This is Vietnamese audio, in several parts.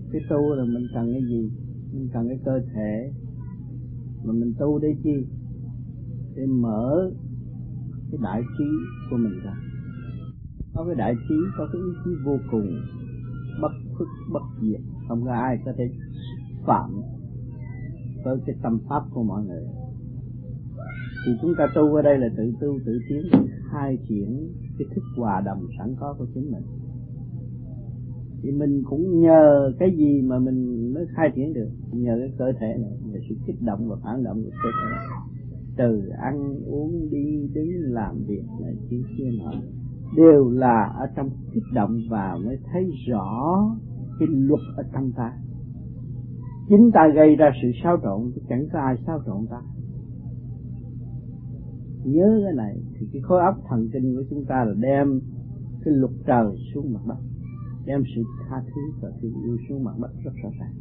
Cái tu là mình cần cái gì? Mình cần cái cơ thể. Mà mình tu để chi? Để mở cái đại trí của mình ra. Có cái đại trí, có cái ý chí vô cùng, bất khuất bất diệt, không có ai có thể phạm với cái tâm pháp của mọi người. Thì chúng ta tu ở đây là tự tu tự tiến, khai triển cái thức hòa đồng sẵn có của chính mình. Thì mình cũng nhờ cái gì mà mình mới khai triển được? Nhờ cái cơ thể này, nhờ sự kích động và phản động của cơ thể. Từ ăn uống đi đứng làm việc này kia nọ đều là ở trong kích động và mới thấy rõ cái luật ở trong ta. Chính ta gây ra sự xáo trộn, chứ chẳng có ai xáo trộn ta. Nhớ cái này thì cái khối óc thần kinh của chúng ta là đem cái luật trời xuống mặt đất, đem sự tha thứ và thương yêu xuống mặt đất rất rõ ràng.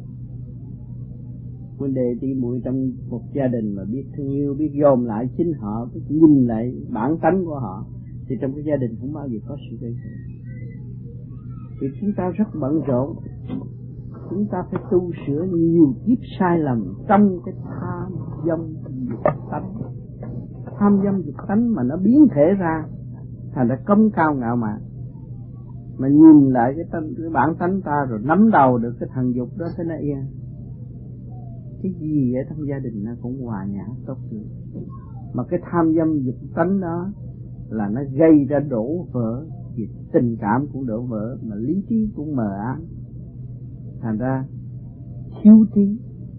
Vấn đề đi muội trong một gia đình mà biết thương yêu, biết dòm lại chính họ, biết nhìn lại bản tánh của họ, thì trong cái gia đình không bao giờ có sự gây sự. Vì chúng ta rất bận rộn, chúng ta phải tu sửa nhiều kiếp sai lầm trong cái tham dâm dục tánh. Tham dâm dục tánh mà nó biến thể ra thành ra công cao ngạo mạn. Mà nhìn lại cái bản tánh ta rồi nắm đầu được cái thần dục đó thế nó yên. Cái gì ở trong gia đình nó cũng hòa nhã tốt được. Mà cái tham dâm dục tánh đó là nó gây ra đổ vỡ, thì tình cảm cũng đổ vỡ, mà lý trí cũng mờ ám. Thành ra thiếu trí,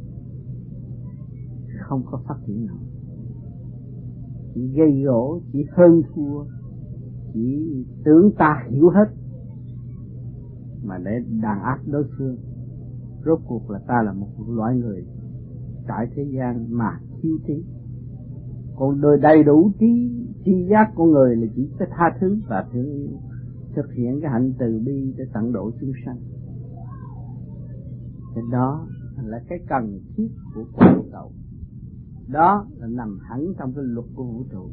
không có phát triển nào, chỉ gây gỗ, chỉ hơn thua, chỉ tưởng ta hiểu hết mà để đàn áp đối phương. Rốt cuộc là ta là một loại người trải thế gian mà thiếu trí. Còn đời đầy đủ trí giác của người là chỉ cái tha thứ và thương yêu, thực hiện cái hạnh từ bi để tận độ chúng sanh. Thì đó là cái cần thiết của vũ trụ. Đó là nằm hẳn trong cái luật của vũ trụ.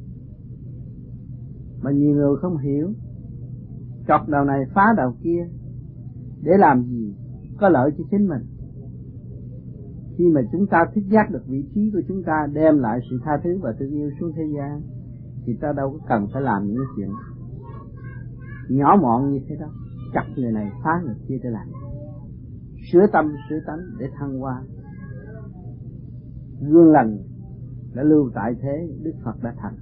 Mà nhiều người không hiểu, chọc đầu này phá đầu kia, để làm gì? Có lợi cho chính mình. Khi mà chúng ta thức giác được vị trí của chúng ta, đem lại sự tha thứ và thương yêu xuống thế gian, thì ta đâu có cần phải làm những chuyện nhỏ mọn như thế đó. Chặt người này phá người kia để làm. Sửa tâm sửa tánh để thăng hoa. Gương lành đã lưu tại thế, Đức Phật đã thành.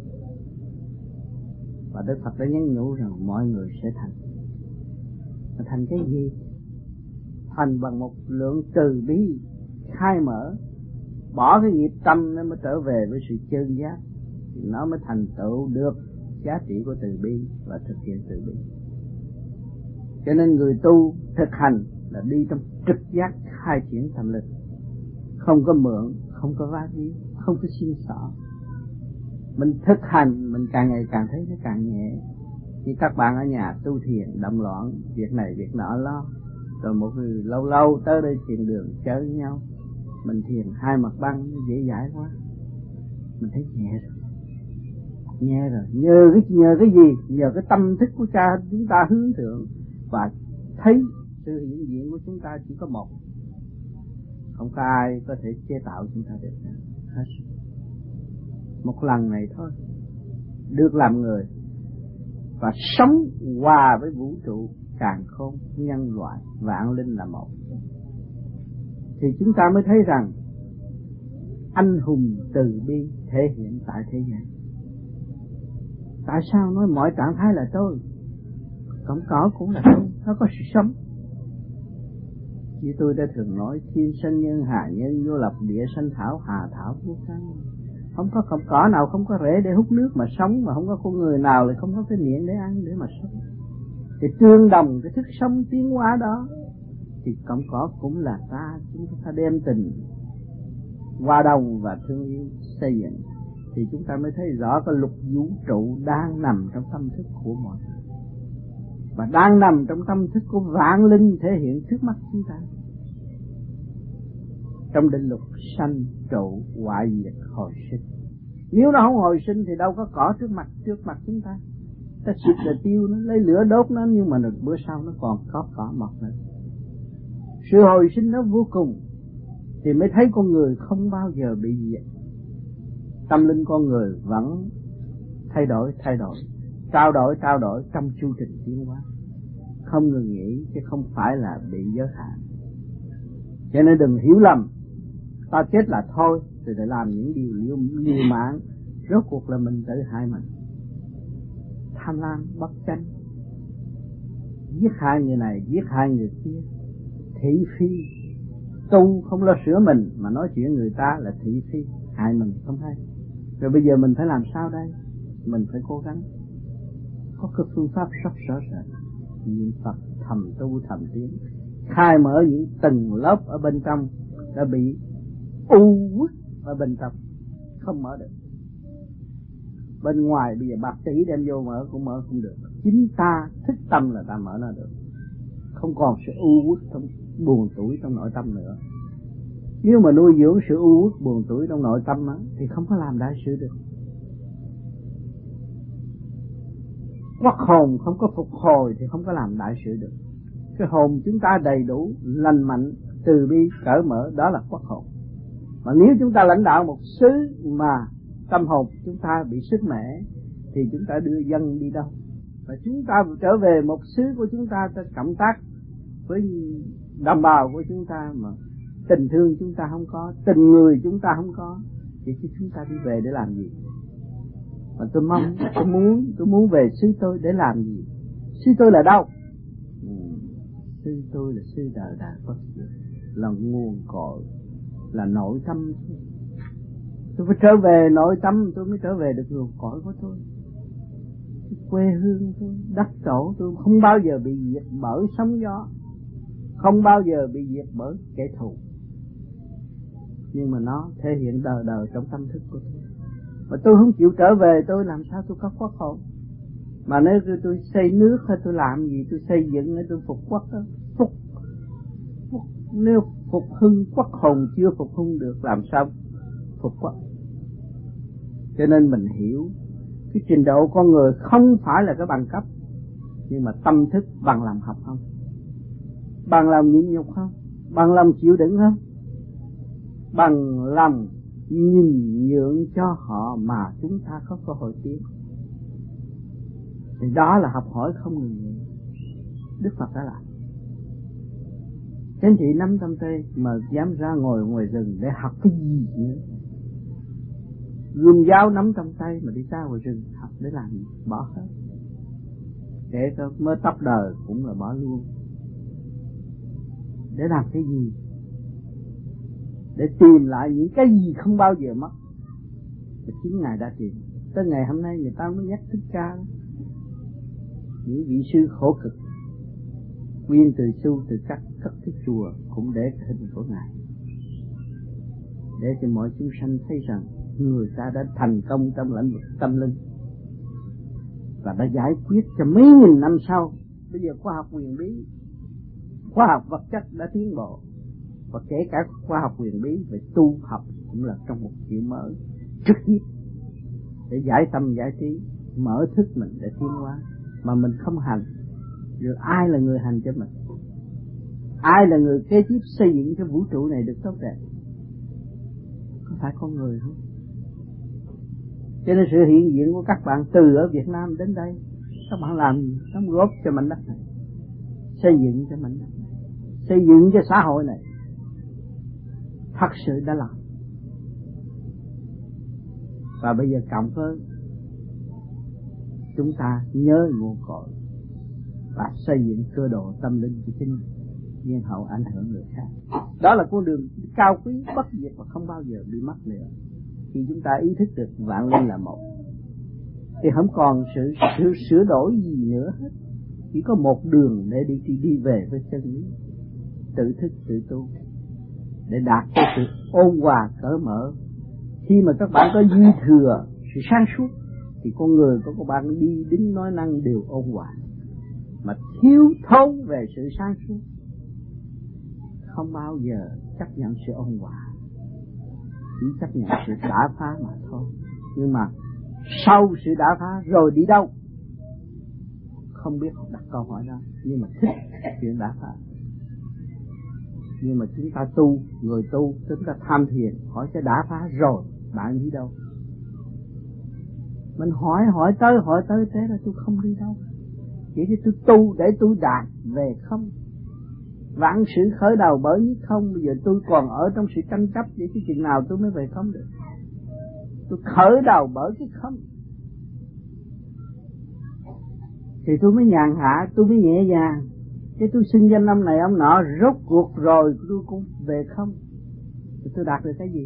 Và Đức Phật đã nhắn nhủ rằng mọi người sẽ thành. Mà thành cái gì? Thành bằng một lượng từ bi khai mở, bỏ cái nghiệp tâm nó mới trở về với sự chân giác, thì nó mới thành tựu được giá trị của từ bi và thực hiện từ bi. Cho nên người tu thực hành là đi trong trực giác khai triển tâm linh, không có mượn, không có vá víu, không có xin xỏ. Mình thực hành, mình càng ngày càng thấy nó càng nhẹ. Như các bạn ở nhà tu thiền động loạn, việc này việc nọ lo, rồi một người lâu lâu tới đây thiền đường chơi với nhau, mình thiền hai mặt băng dễ dãi quá, mình thấy nhẹ rồi. Nhẹ rồi, nhờ cái gì? Nhờ cái tâm thức của cha chúng ta hướng thượng và thấy sự hiện diện của chúng ta chỉ có một, không có ai có thể chế tạo chúng ta được hết. Một lần này thôi, được làm người và sống hòa với vũ trụ, càn khôn, nhân loại, vạn linh là một, thì chúng ta mới thấy rằng anh hùng từ bi thể hiện tại thế gian. Tại sao nói mọi trạng thái là tôi? Cọng cỏ cũng là tôi, nó có sự sống. Như tôi đã thường nói, thiên sanh nhân, hà nhân, vô lập địa sanh thảo, hà thảo vô căn. Không có cọng cỏ nào không có rễ để hút nước mà sống, mà không có con người nào lại không có cái miệng để ăn để mà sống. Thì tương đồng cái thức sống tiến hóa đó, thì cọng cỏ cũng là ta. Chúng ta đem tình hòa đồng và thương yêu xây dựng, thì chúng ta mới thấy rõ cái luật vũ trụ đang nằm trong tâm thức của mọi người, và đang nằm trong tâm thức của vạn linh thể hiện trước mắt chúng ta. Trong định luật sanh trụ hoại diệt hồi sinh, nếu nó không hồi sinh thì đâu có cỏ trước mặt chúng ta. Ta xịt là tiêu nó, lấy lửa đốt nó, nhưng mà bữa sau nó còn có cỏ mọc nữa. Sự hồi sinh nó vô cùng thì mới thấy con người không bao giờ bị diệt. Tâm linh con người vẫn thay đổi, trao đổi trong chu trình tiến hóa, không ngừng nghỉ chứ không phải là bị giới hạn. Cho nên đừng hiểu lầm, ta chết là thôi, rồi để làm những điều liều mạng, rốt cuộc là mình tự hại mình. Tham lam bất chánh, giết hại người này, giết hại người kia, thị phi, tu không lo sửa mình mà nói chuyện người ta là thị phi, hại mình không hay. Rồi bây giờ mình phải làm sao đây? Mình phải cố gắng có cái phương pháp rất rõ rệt, niệm Phật, thầm tu thầm tiến, khai mở những tầng lớp ở bên trong đã bị u uất ở bên trong, không mở được. Bên ngoài bây giờ bác sĩ đem vô mở cũng mở không được. Chính ta thích tâm là ta mở nó được, không còn sự u uất trong buồn tủi trong nội tâm nữa. Nếu mà nuôi dưỡng sự u uất buồn tủi trong nội tâm đó, thì không có làm đại sự được. Quắc hồn không có phục hồi thì không có làm đại sự được. Cái hồn chúng ta đầy đủ, lành mạnh, từ bi, cởi mở, đó là quắc hồn. Mà nếu chúng ta lãnh đạo một xứ mà tâm hồn chúng ta bị sức mẻ thì chúng ta đưa dân đi đâu? Và chúng ta trở về một xứ của chúng ta cộng tác với đồng bào của chúng ta mà tình thương chúng ta không có, tình người chúng ta không có, thì chúng ta đi về để làm gì? Mà tôi muốn về xứ tôi để làm gì? Xứ tôi là đâu? Xứ tôi là xứ đời đời Phật, là nguồn cội, là nội tâm. Tôi phải trở về nội tâm tôi mới trở về được nguồn cội của tôi. Cái quê hương tôi, đất tổ tôi không bao giờ bị diệt bởi sóng gió, không bao giờ bị diệt bởi kẻ thù. Nhưng mà nó thể hiện đời đời trong tâm thức của tôi. Mà tôi không chịu trở về, tôi làm sao tôi có quốc hồn? Mà nếu tôi xây nước hay tôi làm gì, tôi xây dựng hay tôi phục quốc đó, nếu phục hưng quốc hồn chưa phục hưng được làm sao phục quốc? Cho nên mình hiểu cái trình độ con người không phải là cái bằng cấp, nhưng mà tâm thức bằng lòng học không, bằng lòng nhịn nhục không, bằng lòng chịu đựng không, bằng lòng nhìn nhượng cho họ mà chúng ta có cơ hội tiến. Thì đó là học hỏi không ngừng nghỉ. Đức Phật đã làm. Anh chị nắm trong tay mà dám ra ngồi ngoài rừng để học cái gì nữa? Gươm giáo nắm trong tay mà đi ra ngoài rừng học để làm gì? Bỏ hết. Để cho mới tóc đời cũng là bỏ luôn. Để làm cái gì? Để tìm lại những cái gì không bao giờ mất. Và chính Ngài đã tìm. Tới ngày hôm nay người ta mới nhắc Thích Ca đó. Những vị sư khổ cực quyên từ xu từ cắt cất cái chùa cũng để cái hình của Ngài, để cho mọi chúng sanh thấy rằng người ta đã thành công trong lĩnh vực tâm linh và đã giải quyết cho mấy nghìn năm sau. Bây giờ khoa học huyền bí, khoa học vật chất đã tiến bộ, và kể cả khoa học huyền bí về tu học cũng là trong một kiểu mới trực tiếp để giải tâm giải trí, mở thức mình để tiến hóa. Mà mình không hành, rồi ai là người hành cho mình? Ai là người kế tiếp xây dựng cái vũ trụ này được tốt đẹp? Có phải con người không? Cho nên sự hiện diện của các bạn từ ở Việt Nam đến đây, các bạn làm gì? Đóng góp cho mảnh đất này, xây dựng cho mảnh đất này, xây dựng cho xã hội này. Thật sự đã làm. Và bây giờ cộng với chúng ta nhớ nguồn cội và xây dựng cơ độ tâm linh của chính mình, nhiên hậu ảnh hưởng người khác. Đó là con đường cao quý bất diệt và không bao giờ bị mất nữa. Khi chúng ta ý thức được vạn linh là một thì không còn sự sửa đổi gì nữa hết. Chỉ có một đường để đi về với chân lý, tự thức tự tu để đạt tới sự ôn hòa cởi mở. Khi mà các bạn có dư thừa sự sáng suốt thì con người của các bạn đi đứng nói năng đều ôn hòa, mà thiếu thốn về sự sáng suốt không bao giờ chấp nhận sự ôn hòa, chỉ chấp nhận sự đả phá mà thôi. Nhưng mà sau sự đả phá rồi đi đâu không biết đặt câu hỏi đó, nhưng mà thích chuyện đả phá. Nhưng mà chúng ta tu, người tu, chúng ta tham thiền, hỏi cho đã phá rồi, bạn đi đâu? Mình hỏi tới thế là tôi không đi đâu. Chỉ khi tôi tu để tôi đạt về không. Vạn sự khởi đầu bởi nhất không. Bây giờ tôi còn ở trong sự tranh chấp, vậy cái chừng nào tôi mới về không được? Tôi khởi đầu bởi cái không thì tôi mới nhàn hạ, tôi mới nhẹ nhàng. Cái tôi xưng danh ông này ông nọ, rốt cuộc rồi tôi cũng về không. Thì tôi đạt được cái gì?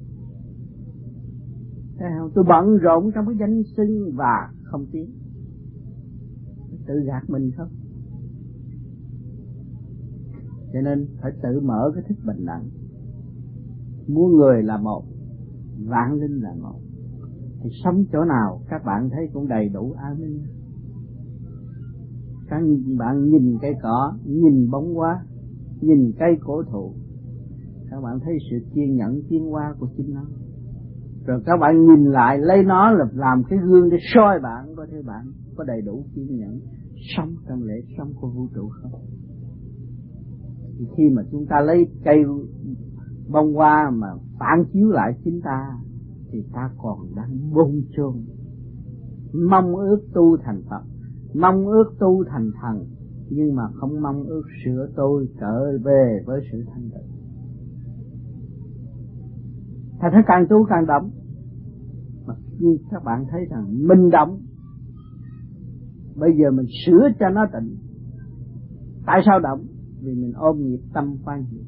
Thấy không? Tôi bận rộn trong cái danh xưng và không tiến, tự gạt mình không. Cho nên phải tự mở cái thức bình đẳng. Muôn người là một, vạn linh là một. Thì sống chỗ nào các bạn thấy cũng đầy đủ an ninh. Các bạn nhìn cây cỏ, nhìn bóng hoa, nhìn cây cổ thụ, các bạn thấy sự kiên nhẫn tiến hóa của chính nó. Rồi các bạn nhìn lại lấy nó làm cái gương để soi bạn, có thể bạn có đầy đủ kiên nhẫn sống trong lễ sống của vũ trụ không? Thì khi mà chúng ta lấy cây bông hoa mà phản chiếu lại chính ta, thì ta còn đang bôn chôn, mong ước tu thành Phật, mong ước tu thành thần, nhưng mà không mong ước sửa tôi trở về với sự thanh tịnh. Thành ra càng tu càng động. Mà như các bạn thấy rằng mình động, bây giờ mình sửa cho nó tịnh. Tại sao động? Vì mình ôm nghiệp tâm quan hệ.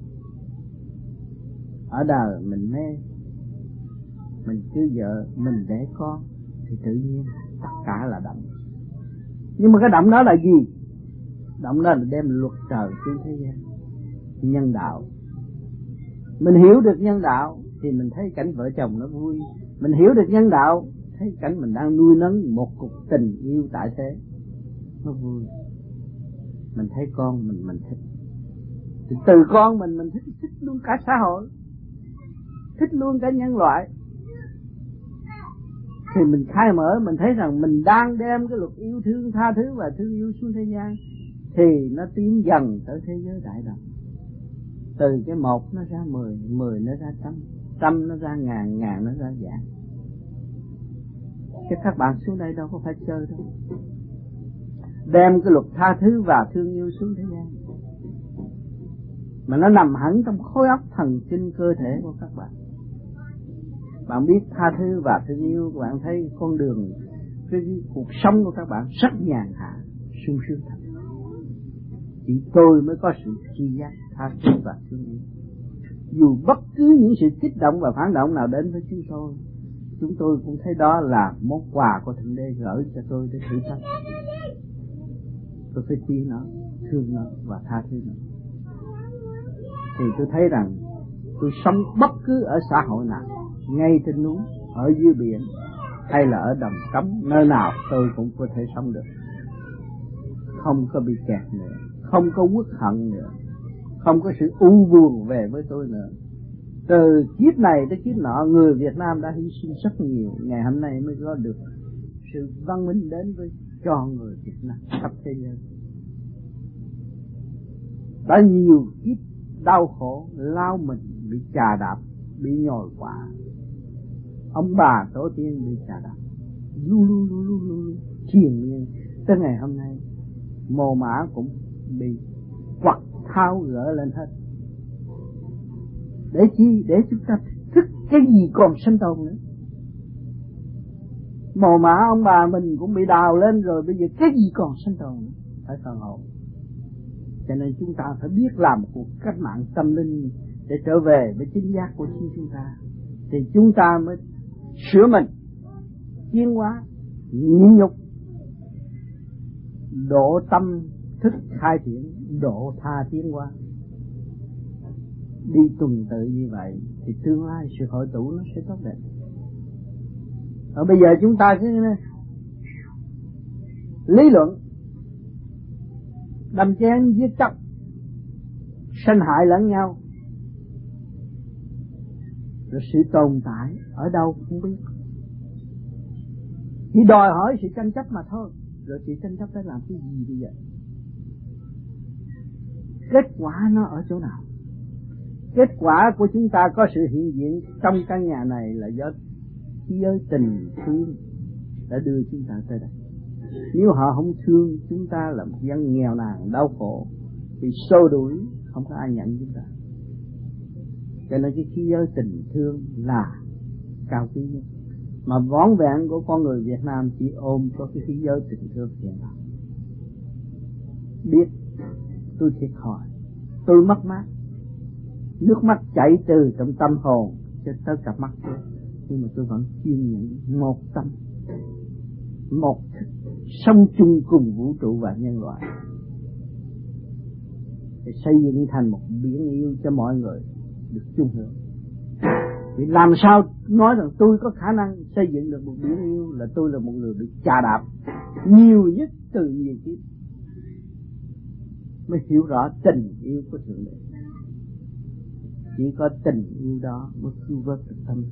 Ở đời mình mê, mình cưới vợ, mình đẻ con, thì tự nhiên tất cả là động. Nhưng mà cái động đó là gì? Động đó là đem luật trời xuống thế gian, nhân đạo. Mình hiểu được nhân đạo thì mình thấy cảnh vợ chồng nó vui. Mình hiểu được nhân đạo, thấy cảnh mình đang nuôi nấng một cuộc tình yêu tại thế, nó vui. Mình thấy con mình thích. Thì từ con mình thích luôn cả xã hội, thích luôn cả nhân loại. Thì mình khai mở, mình thấy rằng mình đang đem cái luật yêu thương, tha thứ và thương yêu xuống thế gian, thì nó tiến dần tới thế giới đại đồng. Từ cái 1 nó ra 10, 10 nó ra 100, 100 nó ra ngàn, ngàn nó ra vạn. Chứ các bạn xuống đây đâu có phải chơi đâu. Đem cái luật tha thứ và thương yêu xuống thế gian, mà nó nằm hẳn trong khối óc thần kinh cơ thể của các bạn. Bạn biết tha thứ và thương yêu, bạn thấy con đường, cái cuộc sống của các bạn rất nhàn hạ, sung sướng thật. Chỉ tôi mới có sự tri giác tha thứ và thương yêu. Dù bất cứ những sự kích động và phản động nào đến với chúng tôi cũng thấy đó là món quà của Thượng Đế gửi cho tôi để thử thách. Tôi phải quý nó, thương nó và tha thứ nó. Thì tôi thấy rằng tôi sống bất cứ ở xã hội nào, ngay trên núi, ở dưới biển, hay là ở đồng trống, nơi nào tôi cũng có thể sống được. Không có bị kẹt nữa, không có uất hận nữa, không có sự u buồn về với tôi nữa. Từ kiếp này tới kiếp nọ, người Việt Nam đã hy sinh rất nhiều, ngày hôm nay mới có được sự văn minh đến với cho người Việt Nam khắp thế giới. Đã nhiều kiếp đau khổ, lao mình, bị chà đạp, bị nhồi quả. Ông bà tổ tiên bị chà đạp, lu triền miên. Tới ngày hôm nay, mồ mả cũng bị quặt tháo gỡ lên hết. Để chi? Để chúng ta thức cái gì còn sinh tồn nữa. Mồ mả ông bà mình cũng bị đào lên rồi, bây giờ cái gì còn sinh tồn nữa? Phải phần hồn. Cho nên chúng ta phải biết làm một cuộc cách mạng tâm linh để trở về với chính giác của chính chúng ta. Thì chúng ta mới sửa mình, tiến hóa, nhịn nhục, độ tâm thức khai triển, độ tha tiến hóa. Đi tuần tự như vậy thì tương lai sự hội tụ nó sẽ tốt đẹp. Ở bây giờ chúng ta cứ lý luận, đâm chém giết chóc, sanh hại lẫn nhau, rồi sự tồn tại ở đâu không biết, chỉ đòi hỏi sự tranh chấp mà thôi. Rồi sự tranh chấp để làm cái gì bây giờ? Kết quả nó ở chỗ nào? Kết quả của chúng ta có sự hiện diện trong căn nhà này là do thế giới tình thương đã đưa chúng ta tới đây. Nếu họ không thương chúng ta là một dân nghèo nàn đau khổ thì xô đuổi, không có ai nhận chúng ta. Cho nên cái thế giới tình thương là cao quý nhất. Mà vỏn vẹn của con người Việt Nam chỉ ôm có cái thế giới tình thương hiện tại. Biết tôi thiệt thòi, tôi mất mát, nước mắt chảy từ trong tâm hồn cho tới cặp mắt tôi, nhưng mà tôi vẫn chiêm nhận một tâm, một thức sống chung cùng vũ trụ và nhân loại, để xây dựng thành một biển yêu cho mọi người được chung hưởng. Vì làm sao nói rằng tôi có khả năng xây dựng được một biển yêu, là tôi là một người bị chà đạp nhiều nhất từ nhiều kiếp mới hiểu rõ tình yêu của Thượng Đế. Chỉ có tình yêu đó mới cứu vớt được tâm.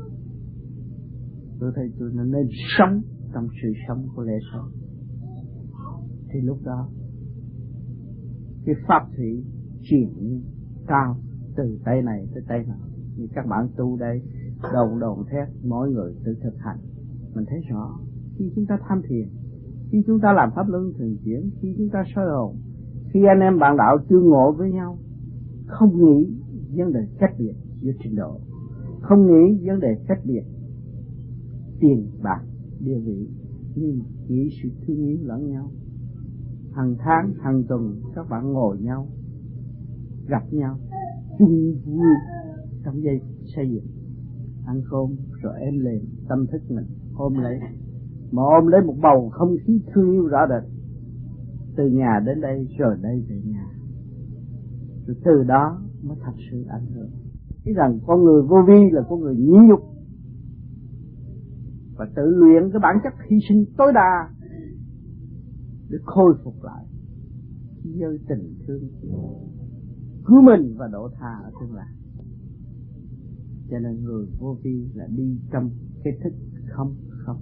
Tôi thấy tôi nên sống trong sự sống của lẽ sống. Thì lúc đó cái pháp thủy chuyển cao từ tay này tới tay nào. Như các bạn tu đây đồn thét, mỗi người tự thực hành. Mình thấy rõ khi chúng ta tham thiền, khi chúng ta làm pháp luân thường chuyển, khi chúng ta soi hồn, khi anh em bạn đạo tương ngộ với nhau, không nghĩ vấn đề cách biệt giữa trình độ, không nghĩ vấn đề cách biệt tiền bạc địa vị, nhưng nghĩ sự thương yêu lẫn nhau. Hàng tháng hàng tuần các bạn ngồi nhau, gặp nhau, chung vui trong giây xây dựng, ăn cơm rồi êm lên tâm thức mình ôm lấy, mà ôm lấy một bầu không khí thương yêu rõ rệt, từ nhà đến đây rồi đây về nhà, rồi từ đó mới thật sự ảnh hưởng. Nghĩ rằng con người vô vi là con người nhịn nhục và tự luyện cái bản chất hy sinh tối đa để khôi phục lại thế giới tình thương, cứu mình và độ tha ở tương lai. Cho nên người vô vi là đi trong cái thức không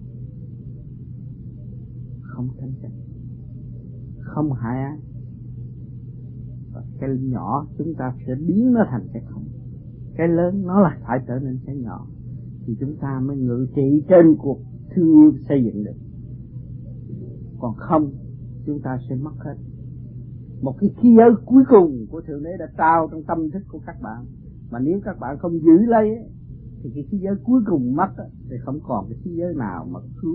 tranh chấp, không hại ai, và cái nhỏ chúng ta sẽ biến nó thành cái không, cái lớn nó là phải trở nên cái nhỏ, thì chúng ta mới ngự trị trên cuộc thương yêu xây dựng được. Còn không chúng ta sẽ mất hết. Một cái khí giới cuối cùng của Thượng Đế đã trao trong tâm thức của các bạn, mà nếu các bạn không giữ lấy thì cái khí giới cuối cùng mất thì không còn cái khí giới nào mà cứu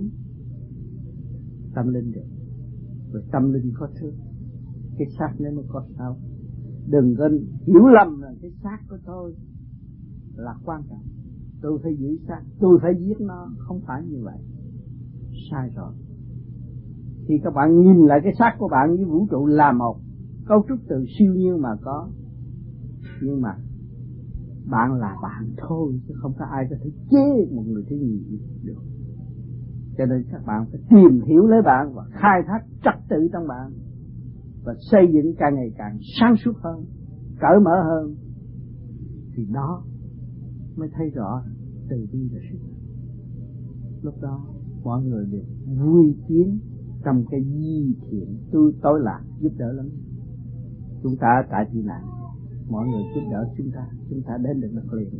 tâm linh được. Rồi tâm linh có thương, cái xác nó mới có sao. Đừng có hiểu lầm là cái xác của tôi là quan trọng, tôi phải giữ xác, tôi phải giết nó. Không phải như vậy, sai rồi. Khi các bạn nhìn lại cái xác của bạn với vũ trụ là một, cấu trúc từ siêu nhiên mà có, nhưng mà bạn là bạn thôi, chứ không có ai có thể chế một người thứ nhì được. Cho nên các bạn phải tìm hiểu lấy bạn và khai thác trật tự trong bạn, và xây dựng càng ngày càng sáng suốt hơn, cởi mở hơn, thì đó mới thấy rõ từ bi là sự. Lúc đó mọi người đều vui tiến trong cái di thiện tối lạc, giúp đỡ lắm. Chúng ta tại tị nạn, mọi người giúp đỡ chúng ta đến được đất liền.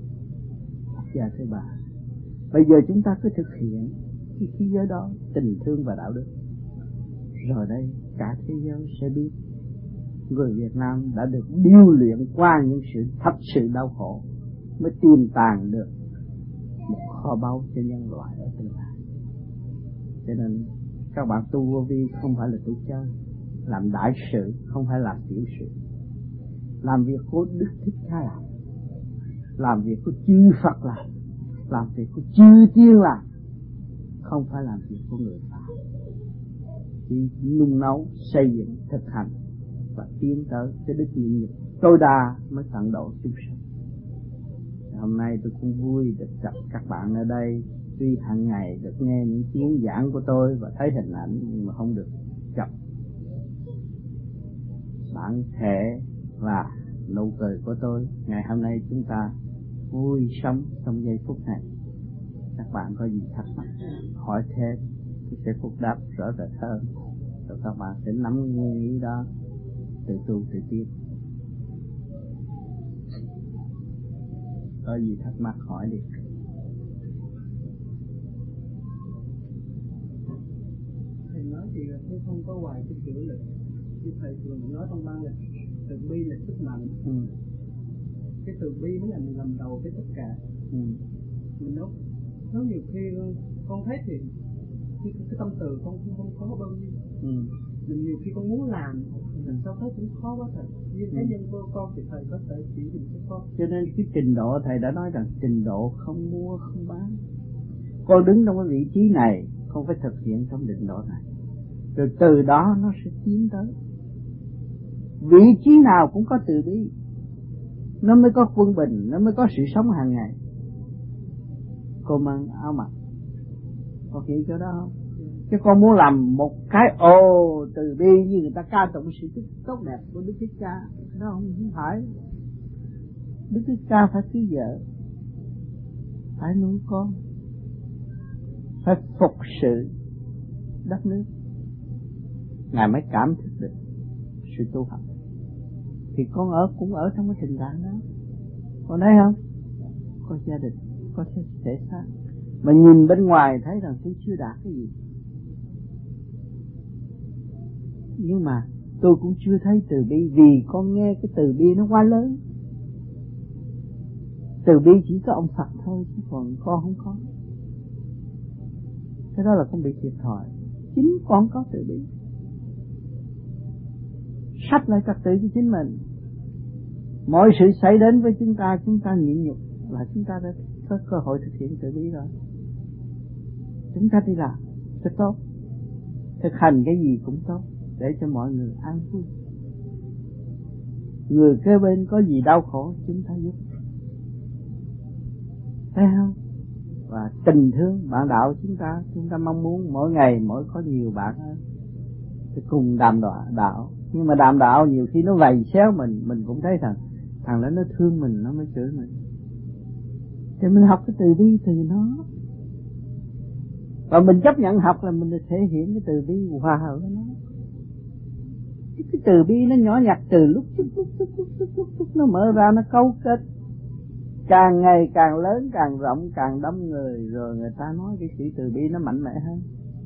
Và thứ ba, bây giờ chúng ta cứ thực hiện cái khí giới đó, tình thương và đạo đức, rồi đây cả thế giới sẽ biết người Việt Nam đã được điêu luyện qua những sự thật sự đau khổ mới tìm tàng được một kho báu cho nhân loại ở tương lai. Cho nên các bạn tu vô vi không phải là tu chơi, làm đại sự không phải làm tiểu sự, làm việc của Đức Thích Ca làm việc của chư Phật làm việc của chư Tiên làm, không phải làm việc của người ta. Chỉ nung nấu xây dựng thực hành và tiến tới cái đức nhịn nhục tối đa mới tận độ chúng sinh. Hôm nay tôi cũng vui được gặp các bạn ở đây, tuy hàng ngày được nghe những tiếng giảng của tôi và thấy hình ảnh, nhưng mà không được gặp bản thể và nụ cười của tôi. Ngày hôm nay chúng ta vui sống trong giây phút này. Các bạn có gì thắc mắc hỏi thêm, tôi sẽ phục đáp rõ rệt hơn, rồi các bạn sẽ nắm nguyên ý đó, tự tu tự tiến. Có gì thắc mắc hỏi đi. Thầy nói thì cũng không có hoài cái chữ lực. Như thầy thường nói trong băng là từ bi là sức mạnh. Cái từ bi mới là mình làm đầu cái tất cả. Mình nó nhiều khi con thấy thì cái tâm từ con không có bao nhiêu. Mình nhiều khi con muốn làm mình sao thấy cũng khó quá thầy. Như cá nhân con thì thầy có thể chỉ dùm cho con. Cho nên cái trình độ thầy đã nói rằng trình độ không mua không bán. Con đứng trong cái vị trí này, con phải thực hiện trong trình độ này, rồi từ đó nó sẽ tiến tới. Vị trí nào cũng có từ bi, nó mới có quân bình, nó mới có sự sống hàng ngày. Cô mang áo mặc, con hiểu chỗ đó không? Chứ con muốn làm một cái từ bi như người ta ca tụng sự tốt đẹp của Đức Thích Ca, đó không phải. Đức Thích Ca phải cưới vợ, phải nuôi con, phải phục sự đất nước, Ngài mới cảm thức được sự tu học. Thì con cũng ở trong cái tình trạng đó. Con thấy không? Có gia đình, có thể xác, mà nhìn bên ngoài thấy rằng tôi chưa đạt cái gì. Nhưng mà tôi cũng chưa thấy từ bi, vì con nghe cái từ bi nó quá lớn. Từ bi chỉ có ông Phật thôi, chứ còn con không có. Cái đó là con bị thiệt thòi. Chính con có từ bi, sắp lại trật tự cho chính mình. Mọi sự xảy đến với chúng ta nhịn nhục là chúng ta đã có cơ hội thực hiện từ bi rồi. Chúng ta đi làm rất tốt, thực hành cái gì cũng tốt, để cho mọi người an vui. Người kế bên có gì đau khổ chúng ta giúp, thấy không? Và tình thương bạn đạo chúng ta mong muốn mỗi ngày mỗi có nhiều bạn hơn thì cùng đàm đạo. Nhưng mà đàm đạo nhiều khi nó vầy xéo mình cũng thấy thằng đó nó thương mình, nó mới chửi mình. Thì mình học cái từ bi từ nó, và mình chấp nhận học là mình thể hiện cái từ bi hòa hợp với nó. Cái từ bi nó nhỏ nhặt từ lúc nó mở ra, nó cấu kết, càng ngày càng lớn, càng rộng, càng đông người, rồi người ta nói cái sự từ bi nó mạnh mẽ hơn.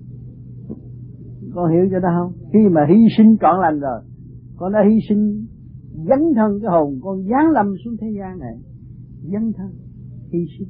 Con hiểu cho đó không? Khi mà hy sinh trọn lành rồi, con đã hy sinh dấn thân cái hồn con giáng lâm xuống thế gian này, dấn thân hy sinh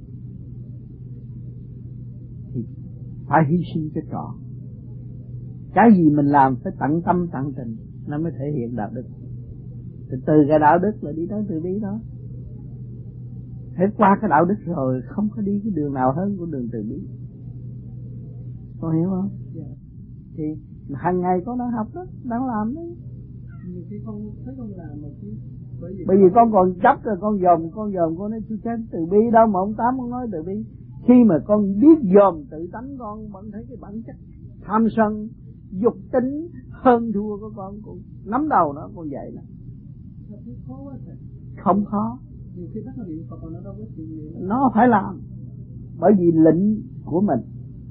thì phải hy sinh cho trọn. Cái gì mình làm phải tận tâm tận tình, nó mới thể hiện đạo đức. Từ cái đạo đức là đi tới từ bi đó. Hết qua cái đạo đức rồi không có đi cái đường nào hơn của đường từ bi. Con hiểu không? Yeah. Thì hàng ngày con đang học đó, đang làm đó. Nhiều khi con thấy con làm mà chứ. Bởi vì con còn chấp rồi con dòm con nói tôi chán từ bi đâu mà ông Tám con nói từ bi. Khi mà con biết dòm tự tánh con vẫn thấy cái bản chất tham sân, dục tính, hơn thua của con nắm đầu nó, con dạy nó. Khó quá thầy. Không khó. Nhiều khi bắt nó niệm Phật mà nó đâu có chịu niệm. Nó phải làm, bởi vì lệnh của mình.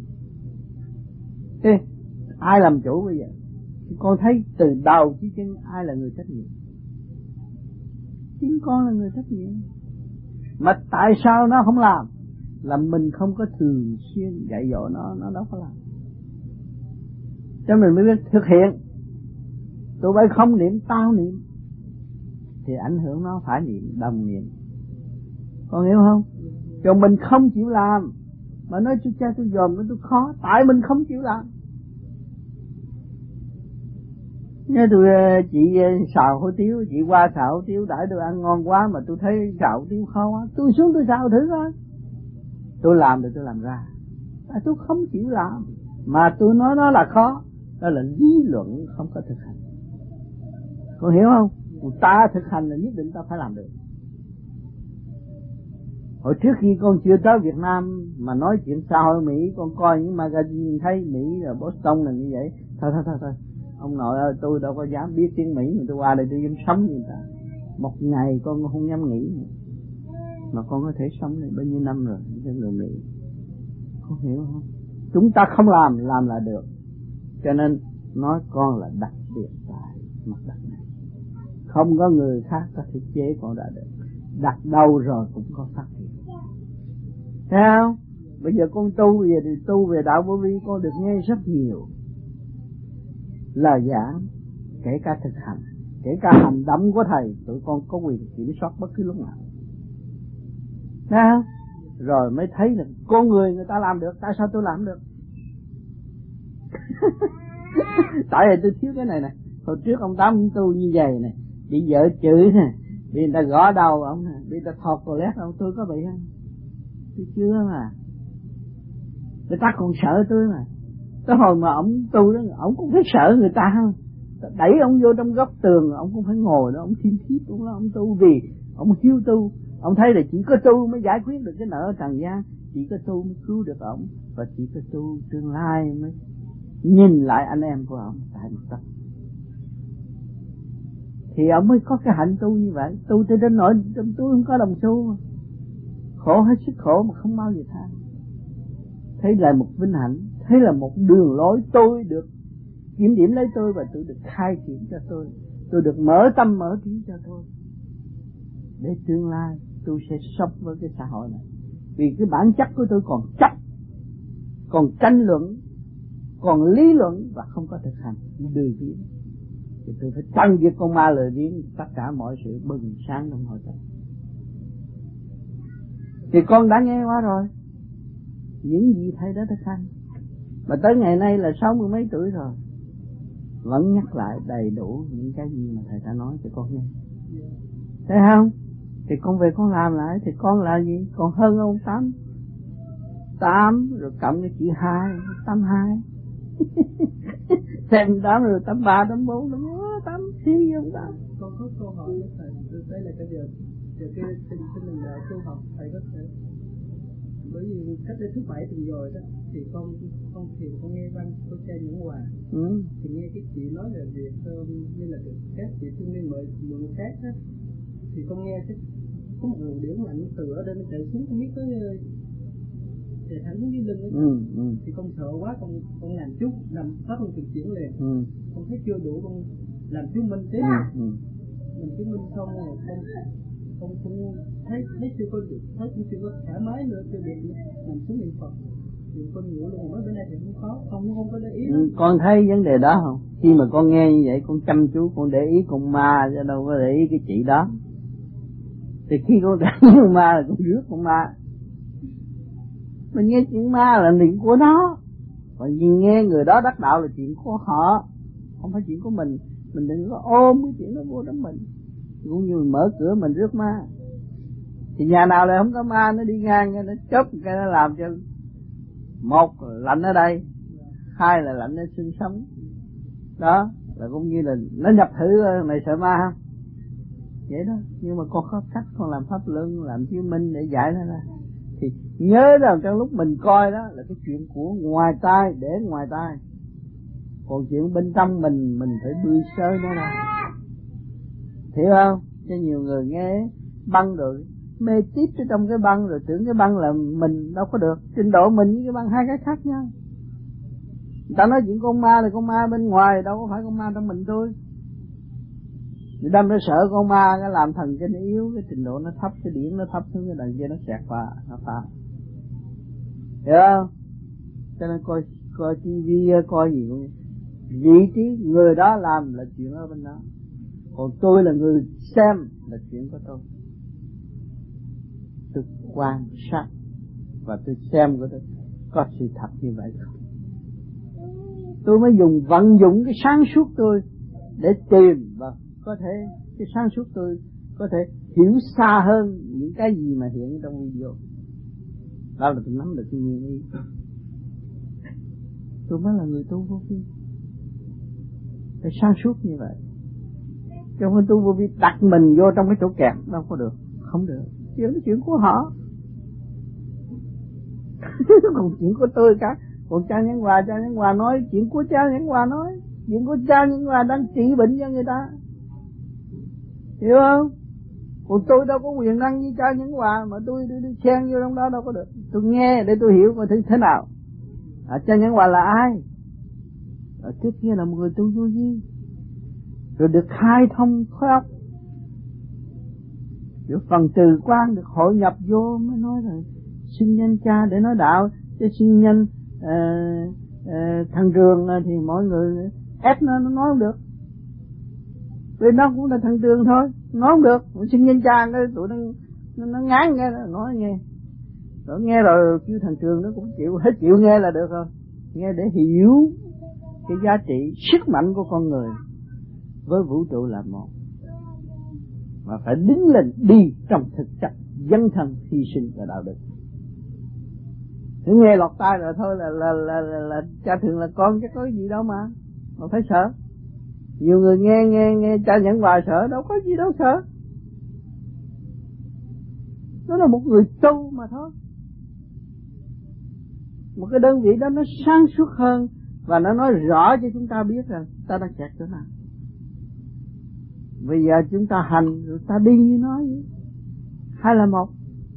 Thế ai làm chủ bây giờ? Con thấy từ đầu chí chân ai là người trách nhiệm? Chính con là người trách nhiệm. Mà tại sao nó không làm? Là mình không có thường xuyên dạy dỗ nó đâu có làm. Cho mình mới biết thực hiện. Tụi bay không niệm, tao niệm, thì ảnh hưởng nó phải niệm, đồng niệm. Con hiểu không? Cho mình không chịu làm, mà nói chú cha tôi dòm nó tôi khó, tại mình không chịu làm. Nhớ tôi chị xào hủ tiếu, chị qua xào hủ tiếu đãi tôi ăn ngon quá mà tôi thấy xào hủ tiếu khó quá, tôi xuống tôi xào thử coi. Tôi làm thì tôi làm ra, tại tôi không chịu làm, mà tôi nói nó là khó, đó là lý luận không có thực hành. Con hiểu không? Ta thực hành là nhất định ta phải làm được. Hồi trước khi con chưa tới Việt Nam mà nói chuyện xã hội Mỹ, con coi những magazine thấy Mỹ rồi Boston là như vậy. Thôi ông nội ơi, tôi đâu có dám biết tiếng Mỹ mà tôi qua đây tôi dám sống như ta. Một ngày con không dám nghĩ nữa. Mà con có thể sống này bao nhiêu năm rồi với người Mỹ. Con hiểu không? Chúng ta không làm là được. Cho nên nói con là đặc biệt tại mặt đất này. Không có người khác có thể chế con đã được. Đặt đâu rồi cũng có phát hiện. Thấy không? Bây giờ con tu, bây giờ thì tu về đạo Vô Vi, con được nghe rất nhiều lời giảng, kể cả thực hành, kể cả hành động của thầy, tụi con có quyền kiểm soát bất cứ lúc nào. Thấy không? Rồi mới thấy là con người ta làm được, tại sao tôi làm được? Tại vì tôi thiếu cái này nè. Hồi trước ông Tám tu như vậy nè, bị vợ chửi nè, bị người ta gõ đầu ông nè, bị người ta thọt toilet ông, tôi có bị không? Tôi chưa mà. Người ta còn sợ tôi mà. Cái hồi mà ông tu đó, ông cũng phải sợ người ta không? Đẩy ông vô trong góc tường, ông cũng phải ngồi đó, ông thiêm thiếp, ông tu vì ông hiếu tu. Ông thấy là chỉ có tu mới giải quyết được cái nợ trần gian, chỉ có tu mới cứu được ông, và chỉ có tu tương lai mới nhìn lại anh em của ông tại một tâm. Thì ông mới có cái hạnh tu như vậy. Tu tới đến nỗi trong túi không có đồng xu mà. Khổ hết sức khổ mà không bao giờ than. Thấy là một vinh hạnh, thấy là một đường lối tôi được kiểm điểm lấy tôi, và tôi được khai triển cho tôi được mở tâm mở trí cho tôi, để tương lai tôi sẽ sống với cái xã hội này. Vì cái bản chất của tôi còn chấp, còn tranh luận, còn lý luận và không có thực hành, lười biếng, thì tôi phải tăng diệt con ma lười biếng, tất cả mọi sự bừng sáng trong hội tâm. Thì con đã nghe qua rồi, những gì thầy đã thực hành, mà tới ngày nay là 60 mấy tuổi rồi, vẫn nhắc lại đầy đủ những cái gì mà thầy đã nói cho con nghe. Thấy không? Thì con về con làm lại, thì con là gì? Còn hơn ông Tám rồi cộng cái chữ 2, 82. Xem 8 rồi 83, 84, 88, siêu gì ông Tám. Con có câu hỏi với thầy, tôi thấy là cái giờ cái xin mình đạo tu học, thầy có thể, bởi vì cách đây thứ 7 tuần rồi đó, thì con thiền, con nghe văn của cha Nhẫn Hòa, thì nghe cái chị nói về việc như là các chị thương niên mượn khác đó, thì con nghe cái có một nguồn điển mạnh từ ở đây nó chạy xuống, không biết tới chạy thẳng xuống dưới lưng ấy. Thì con sợ quá, con làm chút làm pháp con thực chuyển liền. Con thấy chưa đủ, con làm chú minh tiếp. Làm chú minh xong rồi con cũng thấy chưa có được, thấy cũng chưa có thoải mái nữa, chưa được làm chú niệm Phật. Thì con ngủ luôn, mới bữa nay thì không khó, không có để ý. Con thấy vấn đề đó không? Khi mà con nghe như vậy, con chăm chú, con để ý con ma, chứ đâu có để ý cái chị đó. Thì khi con để ý con ma là con rước con ma. Mình nghe chuyện ma là chuyện của nó, còn nghe người đó đắc đạo là chuyện của họ, không phải chuyện của mình. Mình đừng có ôm cái chuyện đó vô trong mình. Cũng như mình mở cửa mình rước ma, thì nhà nào lại không có ma, nó đi ngang nó chớp cái nó làm cho một lạnh ở đây, hai là lạnh ở xương sống. Đó là cũng như là nó nhập thử mày sợ ma không? Vậy đó. Nhưng mà con có cách, con làm pháp luân, làm chứng minh để giải nó ra. Thì nhớ rằng trong lúc mình coi đó là cái chuyện của ngoài tai, để ngoài tai. Còn chuyện bên trong mình phải bươi sới nó ra. Hiểu không? Cho nhiều người nghe băng rồi mê tiếp ở trong cái băng, rồi tưởng cái băng là mình, đâu có được. Trình độ mình với cái băng hai cái khác nhau. Người ta nói chuyện con ma là con ma bên ngoài, đâu có phải con ma trong mình tôi. Người đâm ra sợ con ma, cái làm thần kinh nó yếu, cái trình độ nó thấp, cái điển nó thấp xuống, cái đằng kia nó xẹt qua, nó phá. Hiểu không? Cho nên coi TV, coi gì cũng vị trí người đó làm là chuyện ở bên đó, còn tôi là người xem là chuyện của tôi. Tôi quan sát và tôi xem của tôi có sự thật như vậy không. Tôi mới vận dụng cái sáng suốt tôi để tìm, và có thể cái sáng suốt tôi có thể hiểu xa hơn những cái gì mà hiện trong video. Đó là tôi nắm được cái nguyên lý. Tôi mới là người tu vô vi, phải sáng suốt như vậy. Chứ không tu vô vi đặt mình vô trong cái chỗ kẹt, đâu có được, không được. Chuyện của họ. Còn chuyện của tôi cả. Còn cha Nhẫn Hòa nói chuyện của cha Nhẫn Hòa nói, chuyện của cha Nhẫn Hòa đang trị bệnh cho người ta, hiểu không? Còn tôi đâu có quyền năng như cha Nhẫn Hòa mà tôi xen vô trong đó đâu có được. Tôi nghe để tôi hiểu coi thế nào. Cha Nhẫn Hòa là ai? Trước kia là một người tu vô vi, rồi được khai thông khối óc, rồi phần từ quan được hội nhập vô, mới nói là xưng danh cha để nói đạo, chứ xưng danh thằng Trường thì mọi người ép nó nói không được. Vì nó cũng là thằng Trường thôi, nói không được. Xưng danh cha tụi nó ngán nghe, nói nghe. Rồi nghe rồi kêu thằng Trường nó cũng chịu, hết chịu nghe là được rồi. Nghe để hiểu cái giá trị sức mạnh của con người với vũ trụ là một, mà phải đứng lên đi trong thực chất dấn thân hy sinh và đạo đức. Cứ nghe lọt tai rồi thôi là cha Thường là con chứ có gì đâu mà phải sợ. Nhiều người nghe cha Nhẫn Hòa sợ, đâu có gì đâu sợ. Nó là một người tu mà thôi. Một cái đơn vị đó nó sáng suốt hơn và nó nói rõ cho chúng ta biết rằng ta đang kẹt chỗ nào. Bây giờ chúng ta hành rồi ta đi như nói vậy. Hay là một,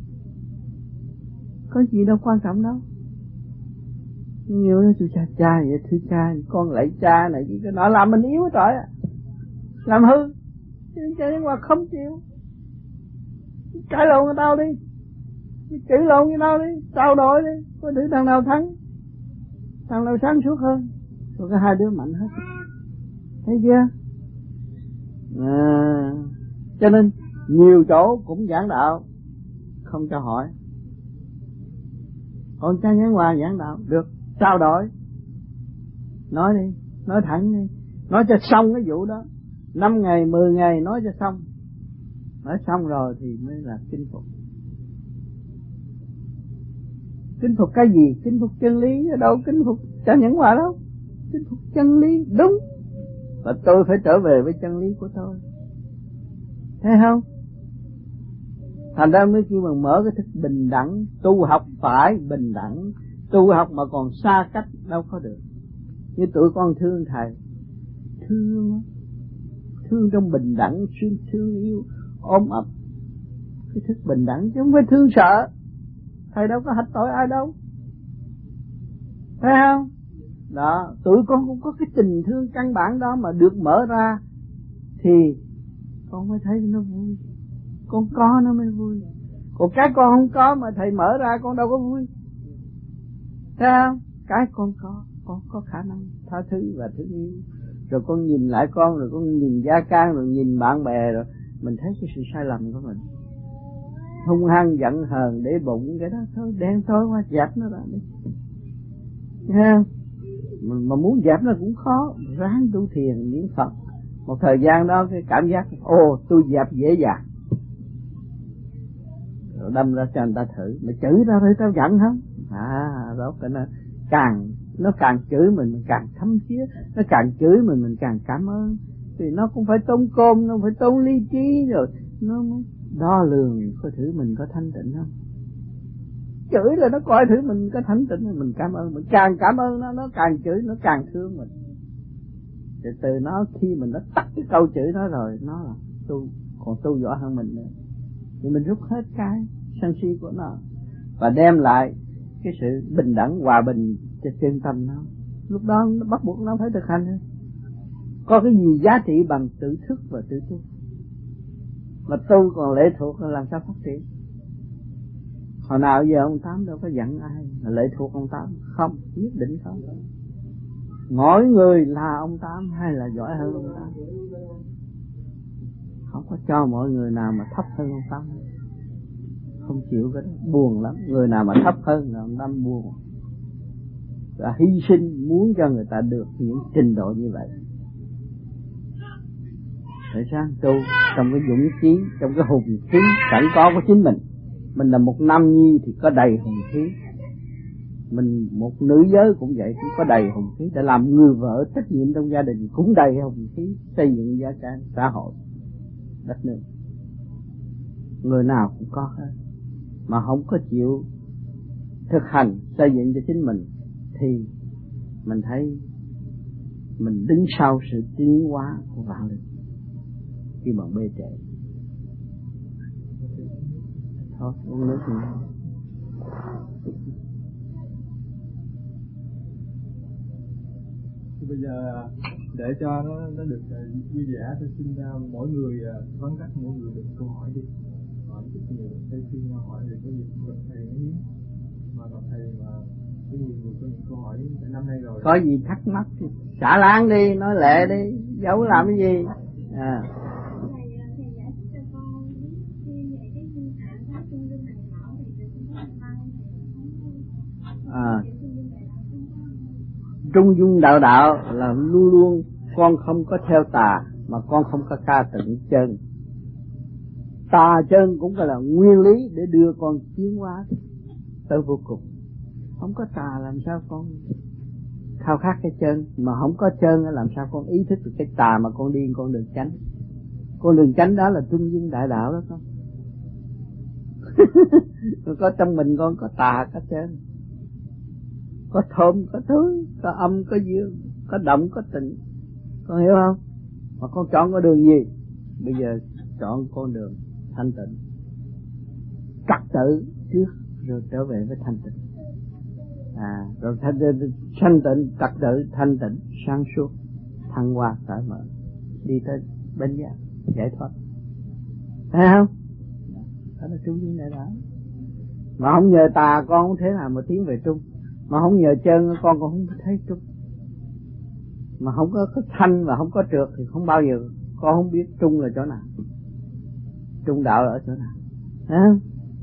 có gì đâu quan trọng đâu. Nhiều nói cha vậy, thưa cha, con lại cha này chứ cái nọ làm mình yếu trời ạ, làm hư. Chứ cha Nhẫn Hòa không chịu, cãi lộn với tao đi, chửi lộn với tao đi, trao đổi đi, có thử thằng nào thắng, thằng nào sáng suốt hơn, rồi cái hai đứa mạnh hết. Thấy chưa? Cho nên nhiều chỗ cũng giảng đạo không cho hỏi, còn cha Nhẫn Hòa giảng đạo được trao đổi, nói đi, nói thẳng đi, nói cho xong cái vụ đó, 5 ngày 10 ngày nói cho xong, nói xong rồi thì mới là kinh phục. Kinh phục cái gì? Kinh phục chân lý, đâu kinh phục cha Nhẫn Hòa đâu, kinh phục chân lý đúng, và tôi phải trở về với chân lý của tôi, thấy không? Thành ra mới kêu bằng mở cái thức bình đẳng, tu học phải bình đẳng, tu học mà còn xa cách đâu có được. Như tụi con thương thầy, thương trong bình đẳng, thương yêu, ôm ấp cái thức bình đẳng, chứ không phải thương sợ. Thầy đâu có hạch tội ai đâu, thấy không? Đó, tụi con cũng có cái tình thương căn bản đó mà được mở ra thì con mới thấy nó vui. Con có nó mới vui. Còn cái con không có mà thầy mở ra con đâu có vui, thấy không? Cái con có khả năng tha thứ và thương yêu. Rồi con nhìn lại con, rồi con nhìn gia can, rồi nhìn bạn bè, rồi mình thấy cái sự sai lầm của mình, hung hăng giận hờn để bụng cái đó thôi, đen tối quá, dẹp nó ra đi, thấy không? Mà muốn dẹp nó cũng khó, ráng tu thiền niệm Phật. Một thời gian đó cái cảm giác tôi dẹp dễ dàng, rồi đâm ra cho người ta thử, mà chửi ra rồi tao giận không? Đó cái nó càng chửi mình càng thấm thía, nó càng chửi mình càng cảm ơn, thì nó cũng phải tốn cơm, nó phải tốn lý trí, rồi nó mới đo lường coi thử mình có thanh tịnh không. Chửi là nó coi thử mình có thanh tịnh, mình cảm ơn, mình càng cảm ơn nó càng chửi, nó càng thương mình. Thì từ nó khi mình nó tắt cái câu chửi nó rồi, nó là còn tu giỏi hơn mình nữa, thì mình rút hết cái sân si của nó và đem lại cái sự bình đẳng, hòa bình cho chân tâm nó. Lúc đó nó bắt buộc nó phải thực hành. Có cái gì giá trị bằng tự thức và tự tu, mà tu còn lệ thuộc là làm sao phát triển. Hồi nào giờ ông Tám đâu có giận ai mà lệ thuộc ông Tám, không, nhất định không. Mỗi người là ông Tám hay là giỏi hơn ông Tám, không có cho mọi người nào mà thấp hơn ông Tám, không chịu cái đó, buồn lắm. Người nào mà thấp hơn là ông Tám buồn, và hy sinh muốn cho người ta được những trình độ như vậy. Để sáng tu trong cái dũng khí, trong cái hùng khí sẵn có của chính mình. Mình là một nam nhi thì có đầy hùng khí, mình một nữ giới cũng vậy, cũng có đầy hùng khí. Để làm người vợ trách nhiệm trong gia đình cũng đầy hùng khí, xây dựng gia can xã hội đất nước. Người nào cũng có hết, mà không có chịu thực hành xây dựng cho chính mình thì mình thấy mình đứng sau sự tiến hóa của vạn linh khi bằng bê trễ. Thôi uống nước đi. Bây giờ để cho nó được vui vẻ, tôi xin mỗi người vắng cách mỗi người được câu hỏi đi, hỏi chút nhiều, thay phiên nhau hỏi, thì có gì cũng được thầy nói. câu hỏi năm nay rồi. Có gì thắc mắc thì xả láng đi, nói lẹ đi, giấu làm cái gì. Trung dung đạo đạo là luôn luôn con không có theo tà, mà con không có ca tịnh chân. Tà chân cũng là nguyên lý để đưa con tiến hóa tới vô cùng. Không có tà làm sao con khao khát cái chân, mà không có chân làm sao con ý thức được cái tà mà con đi con đường chánh. Con đường chánh đó là trung dung đại đạo đó con. Có trong mình con có tà có chân, có thơm có thối, có âm có dương, có động có tịnh, con hiểu không? Mà con chọn con đường gì? Bây giờ chọn con đường thanh tịnh, trật tự trước rồi trở về với thanh tịnh. Rồi thanh tịnh, trật tự, thanh tịnh, sáng suốt, thăng hoa cởi mở, đi tới bên giác giải thoát, thấy không? Đó là trung dung đại đạo. Mà không nhờ tà con không thể nào mà tiến về trung, mà không nhờ chân con cũng không thấy trung. Mà không có thanh và không có trượt thì không bao giờ con không biết trung là chỗ nào, trung đạo là ở chỗ nào, thấy không?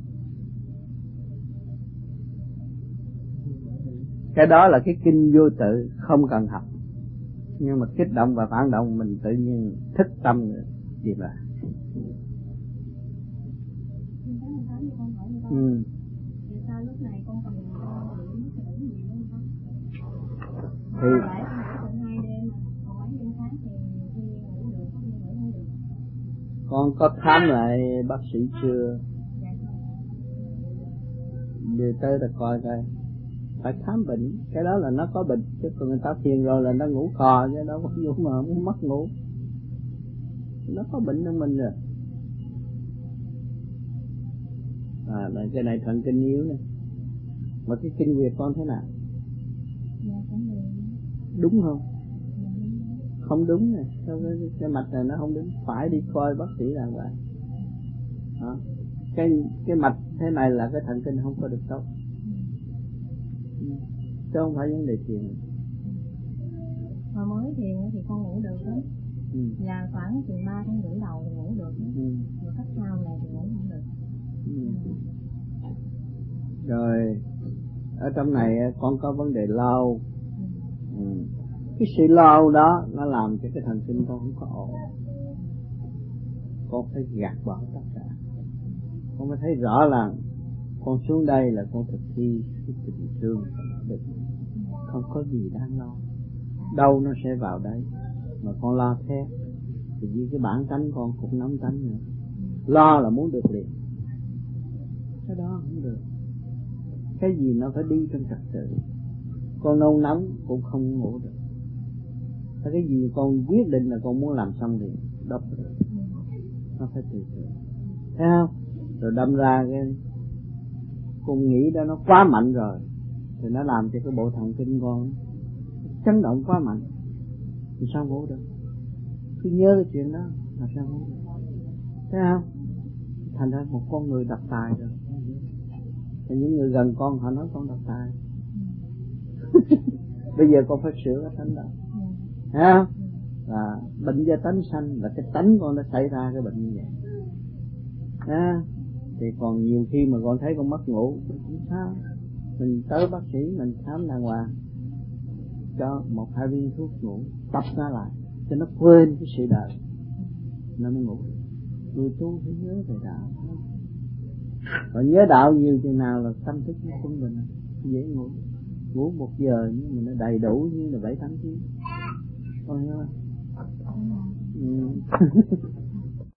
Cái đó là cái kinh vô tự, không cần học, nhưng mà kích động và phản động mình tự nhiên thức tâm gì là. Thì con có khám lại bác sĩ chưa? Đưa tới là coi coi. Phải khám bệnh, cái đó là nó có bệnh, chứ còn người ta thiền rồi là nó ngủ khò, chứ đó có vụ mà không mất ngủ. Nó có bệnh trong mình rồi. Cái này thần kinh yếu này. Mà cái kinh nguyệt con thế nào? Đúng không? Không đúng nè, cái mạch này nó không đúng, phải đi coi bác sĩ là vậy. Cái mạch thế này là cái thần kinh không có được tốt, chứ không phải vấn đề thiền. Hồi mới thiền thì con ngủ được đó. Và khoảng chừng 3 tháng rưỡi đầu thì ngủ được. Rồi cách sau này thì ngủ không được. Rồi ở trong này con có vấn đề lo. Cái sự lo đó nó làm cho cái thần kinh con không có ổn. Con phải gạt bỏ tất cả. Con mới thấy rõ là con xuống đây là con thực thi cái tình thương được, không có gì đáng lo. Đâu nó sẽ vào đây, mà con lo thế thì như cái bản tánh con cũng nóng tánh nữa. Lo là muốn được liền, cái đó không được. Cái gì nó phải đi trong trật tự. Con nôn nóng cũng không ngủ được. Cái gì con quyết định là con muốn làm xong liền, đọc được. Nó phải từ từ, thấy không? Rồi đâm ra cái con nghĩ đó nó quá mạnh rồi, thì nó làm cho cái bộ thần kinh con chấn động quá mạnh, thì sao ngủ được? Cứ nhớ cái chuyện đó là sao ngủ được, thấy không? Thành ra một con người độc tài rồi. Thì những người gần con họ nói con độc tài. Bây giờ con phải sửa cái tánh đó, thấy không? Là bệnh do tánh sanh, là cái tánh con nó xảy ra cái bệnh như vậy. Thì còn nhiều khi mà con thấy con mất ngủ, không sao, mình tới bác sĩ mình khám đàng hoàng, cho 1-2 viên thuốc ngủ, tập ra lại cho nó quên cái sự đời, nó mới ngủ. Người tu phải nhớ về đạo, còn nhớ đạo nhiều chừng nào là tâm thức nó quân bình, dễ ngủ. Ngủ 1 giờ nhưng mà nó đầy đủ như là 7-8 tiếng, con hiểu không?